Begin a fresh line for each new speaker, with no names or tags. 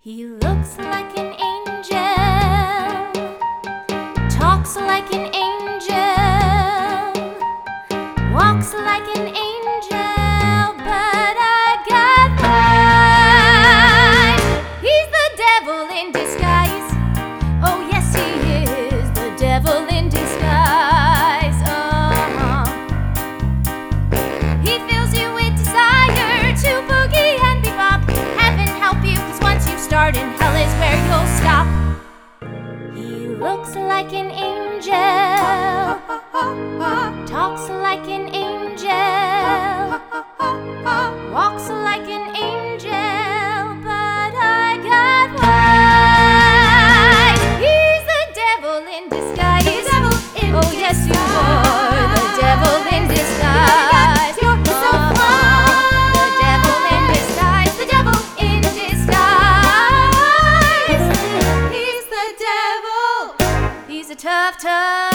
He looks like an angel, talks like an angel, walks like an angel, but I got lies. He's the devil in disguise. Oh yes, he is the devil in disguise. He fills you with desire to boogie and bebop. Heaven help you, 'cause once you start in hell is where you'll stop. He looks like an angel, talks like an angel, walks like an angel, but I got lies. He's the devil in disguise. Oh yes, you are the devil in disguise. The devil in disguise. The devil in disguise. He's the devil. He's a tough